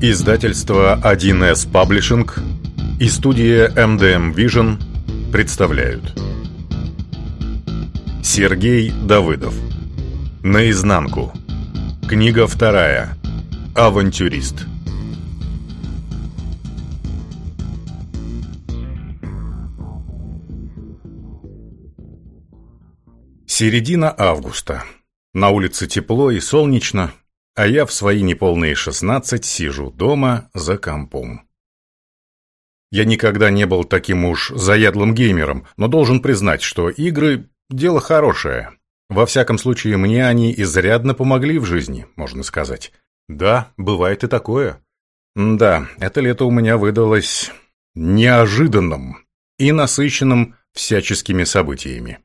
Издательство 1С Паблишинг и студия MDM Vision представляют. Сергей Давыдов. Наизнанку. Книга 2. Авантюрист. Середина августа. На улице тепло и солнечно, а я в свои неполные 16 сижу дома за компом. Я никогда не был таким уж заядлым геймером, но должен признать, что игры – дело хорошее. Во всяком случае, мне они изрядно помогли в жизни, можно сказать. Да, бывает и такое. Да, это лето у меня выдалось неожиданным и насыщенным всяческими событиями.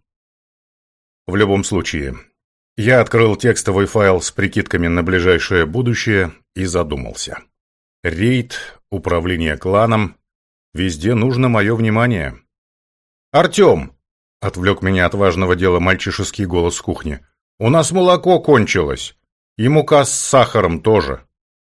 В любом случае, я открыл текстовый файл с прикидками на ближайшее будущее и задумался. Рейд, управление кланом – везде нужно мое внимание. «Артем!» – отвлек меня от важного дела мальчишеский голос с кухни. «У нас молоко кончилось, и мука с сахаром тоже».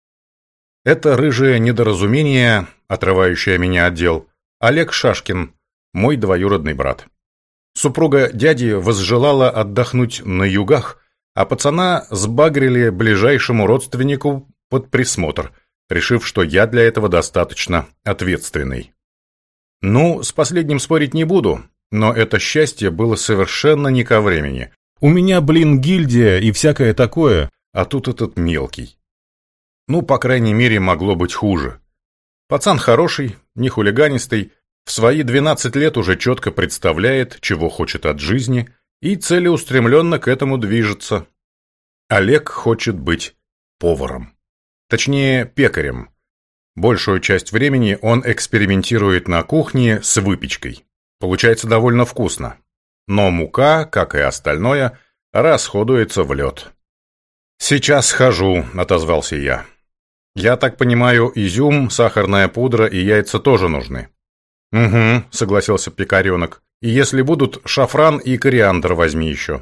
Это рыжее недоразумение, отрывающее меня от дел, Олег Шашкин, мой двоюродный брат. Супруга дяди возжелала отдохнуть на югах, а пацана сбагрили ближайшему родственнику под присмотр, решив, что я для этого достаточно ответственный. Ну, с последним спорить не буду, но это счастье было совершенно не ко времени. У меня, гильдия и всякое такое, а тут этот мелкий. Ну, по крайней мере, могло быть хуже. Пацан хороший, не хулиганистый, в свои 12 лет уже четко представляет, чего хочет от жизни, и целеустремленно к этому движется. Олег хочет быть поваром. Точнее, пекарем. Большую часть времени он экспериментирует на кухне с выпечкой. Получается довольно вкусно. Но мука, как и остальное, расходуется в лед. «Сейчас схожу», — отозвался я. «Я так понимаю, изюм, сахарная пудра и яйца тоже нужны». «Угу», — согласился пекаренок. «И если будут, шафран и кориандр возьми еще».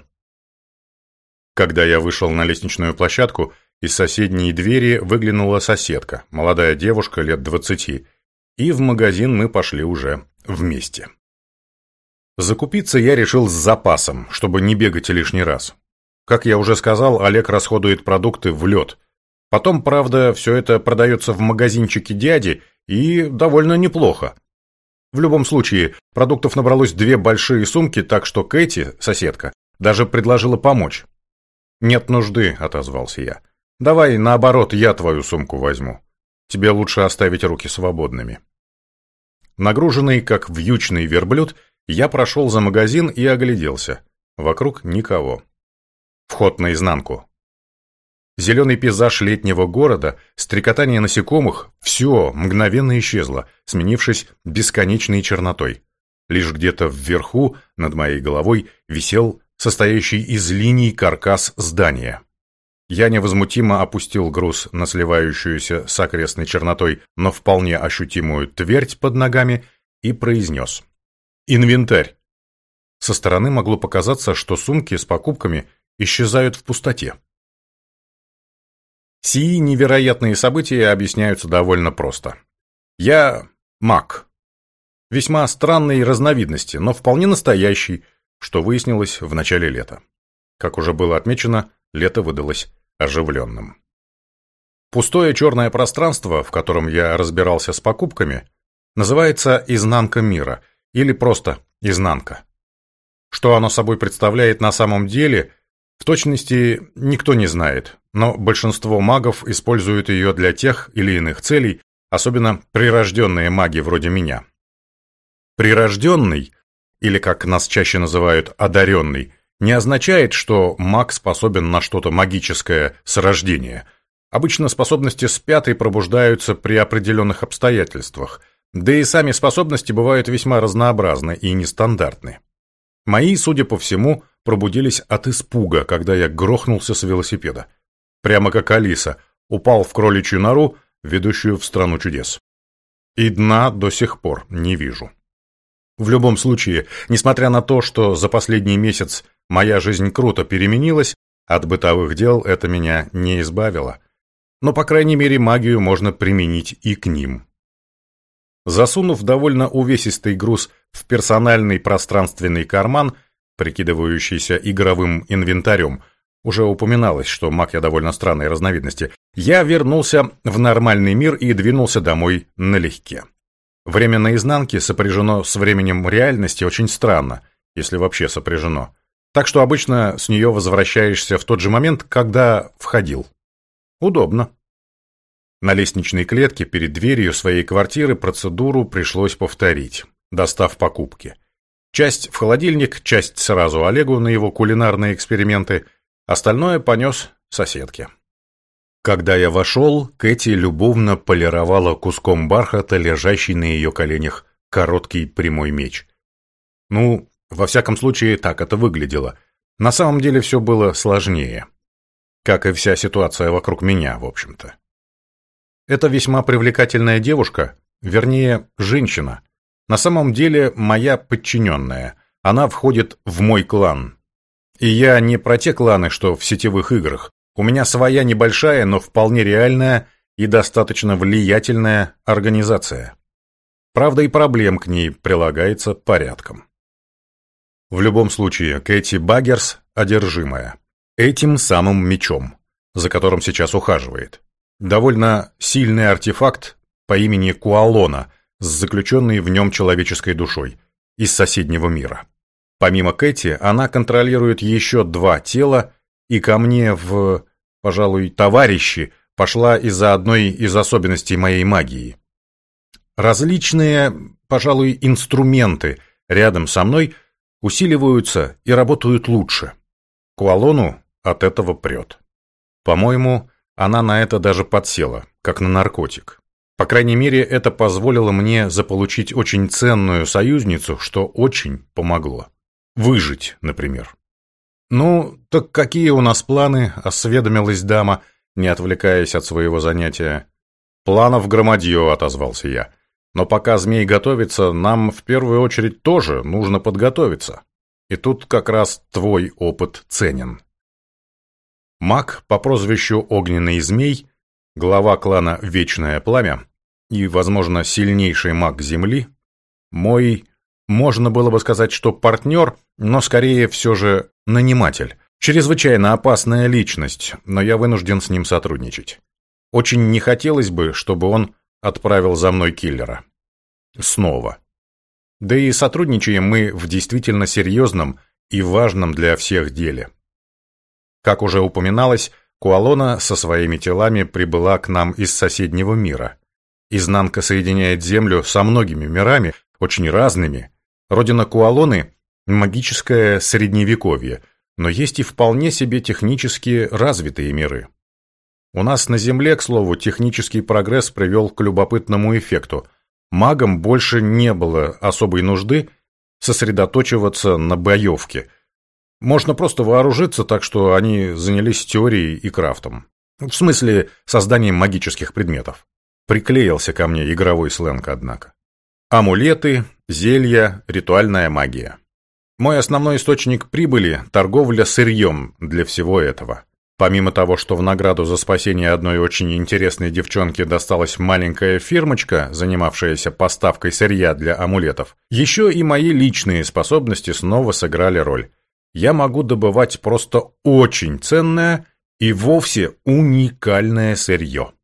Когда я вышел на лестничную площадку, из соседней двери выглянула соседка, молодая девушка лет 20, и в магазин мы пошли уже вместе. Закупиться я решил с запасом, чтобы не бегать лишний раз. Как я уже сказал, Олег расходует продукты в лед. Потом, правда, все это продается в магазинчике дяди, и довольно неплохо. В любом случае, продуктов набралось 2 большие сумки, так что Кэти, соседка, даже предложила помочь. «Нет нужды», — отозвался я. «Давай, наоборот, я твою сумку возьму. Тебе лучше оставить руки свободными». Нагруженный, как вьючный верблюд, я прошел за магазин и огляделся. Вокруг никого. Вход наизнанку. Зеленый пейзаж летнего города, стрекотание насекомых – все мгновенно исчезло, сменившись бесконечной чернотой. Лишь где-то вверху, над моей головой, висел состоящий из линий каркас здания. Я невозмутимо опустил груз на сливающуюся с окрестной чернотой, но вполне ощутимую твердь под ногами и произнес: «Инвентарь». Со стороны могло показаться, что сумки с покупками исчезают в пустоте. Сии невероятные события объясняются довольно просто. Я маг. Весьма странной разновидности, но вполне настоящий, что выяснилось в начале лета. Как уже было отмечено, лето выдалось оживленным. Пустое черное пространство, в котором я разбирался с покупками, называется «Изнанка мира» или просто «Изнанка». Что оно собой представляет на самом деле, в точности никто не знает, но большинство магов используют ее для тех или иных целей, особенно прирожденные маги вроде меня. Прирожденный, или как нас чаще называют одаренный, не означает, что маг способен на что-то магическое с рождения. Обычно способности спят и пробуждаются при определенных обстоятельствах, да и сами способности бывают весьма разнообразны и нестандартны. Мои, судя по всему, пробудились от испуга, когда я грохнулся с велосипеда. Прямо как Алиса, упал в кроличью нору, ведущую в страну чудес. И дна до сих пор не вижу. В любом случае, несмотря на то, что за последний месяц моя жизнь круто переменилась, от бытовых дел это меня не избавило. но, по крайней мере, магию можно применить и к ним. Засунув довольно увесистый груз в персональный пространственный карман, прикидывающийся игровым инвентарем, уже упоминалось, что маг я довольно странной разновидности, я вернулся в нормальный мир и двинулся домой налегке. Время наизнанке сопряжено с временем реальности очень странно, если вообще сопряжено. Так что обычно с нее возвращаешься в тот же момент, когда входил. Удобно. На лестничной клетке перед дверью своей квартиры процедуру пришлось повторить, достав покупки. Часть в холодильник, часть сразу Олегу на его кулинарные эксперименты, остальное понес соседке. Когда я вошел, Кэти любовно полировала куском бархата, лежащий на ее коленях, короткий прямой меч. Ну, во всяком случае, так это выглядело. На самом деле все было сложнее. Как и вся ситуация вокруг меня, в общем-то. Это весьма привлекательная девушка, вернее, женщина. На самом деле, моя подчиненная. Она входит в мой клан. И я не про те кланы, что в сетевых играх. У меня своя небольшая, но вполне реальная и достаточно влиятельная организация. Правда, и проблем к ней прилагается порядком. В любом случае, Кэти Баггерс одержимая. Этим самым мечом, за которым сейчас ухаживает. Довольно сильный артефакт по имени Куалона с заключенной в нем человеческой душой из соседнего мира. Помимо Кэти, она контролирует еще 2 тела, и ко мне в, пожалуй, товарищи пошла из-за одной из особенностей моей магии. Различные, пожалуй, инструменты рядом со мной усиливаются и работают лучше. Куалону от этого прет. По-моему, она на это даже подсела, как на наркотик. По крайней мере, это позволило мне заполучить очень ценную союзницу, что очень помогло. Выжить, например. «Ну, так какие у нас планы?» – осведомилась дама, не отвлекаясь от своего занятия. «Планов громадье», – отозвался я. «Но пока змей готовится, нам в первую очередь тоже нужно подготовиться. И тут как раз твой опыт ценен». Маг по прозвищу Огненный Змей, глава клана Вечное Пламя и, возможно, сильнейший маг Земли, мой, можно было бы сказать, что партнер, но скорее все же наниматель. Чрезвычайно опасная личность, но я вынужден с ним сотрудничать. Очень не хотелось бы, чтобы он отправил за мной киллера. Снова. Да и сотрудничаем мы в действительно серьезном и важном для всех деле. Как уже упоминалось, Куалона со своими телами прибыла к нам из соседнего мира. Изнанка соединяет Землю со многими мирами, очень разными. Родина Куалоны – магическое средневековье, но есть и вполне себе технически развитые миры. У нас на Земле, к слову, технический прогресс привел к любопытному эффекту. Магам больше не было особой нужды сосредоточиваться на боевке. Можно просто вооружиться, так что они занялись теорией и крафтом. В смысле, созданием магических предметов. Приклеился ко мне игровой сленг, однако. Амулеты, зелья, ритуальная магия. Мой основной источник прибыли – торговля сырьем для всего этого. Помимо того, что в награду за спасение одной очень интересной девчонки досталась маленькая фирмочка, занимавшаяся поставкой сырья для амулетов, еще и мои личные способности снова сыграли роль. Я могу добывать просто очень ценное и вовсе уникальное сырье.